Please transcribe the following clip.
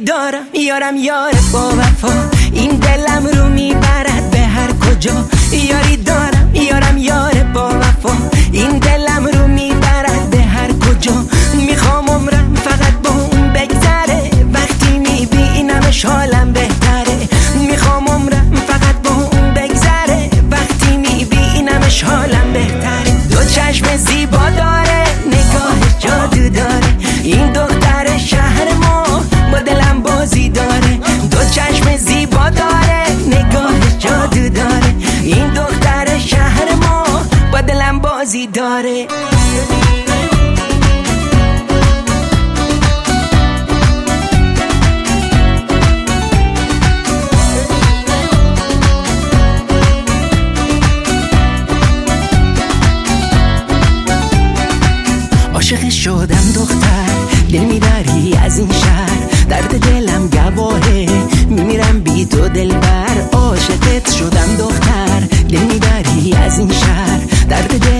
دارم یارم یار با وفا، این دلم رو میبرد به هر کجا. یاری دارم یارم یار با وفا، این دلم رو میبرد به هر کجا. میخوام عمرم فقط با اون بگذره، وقتی میبینمش حالم بهتره. میخوام عمرم فقط با اون بگذره، وقتی میبینمش حالم بهتره. دو چشم زیبا داره، نگاه جادو داره، این دختر شهر ما با دلم بازی داره. دو چشم زیبا داره، نگاه جادو داره، این دختر شهر ما با دلم بازی داره. عاشق شدم دختر، دل میبری از این شهر، درد دلم گواهه، میمیرم بی تو دلبر. عاشقت شدم دختر، دل میبری از این شهر، درد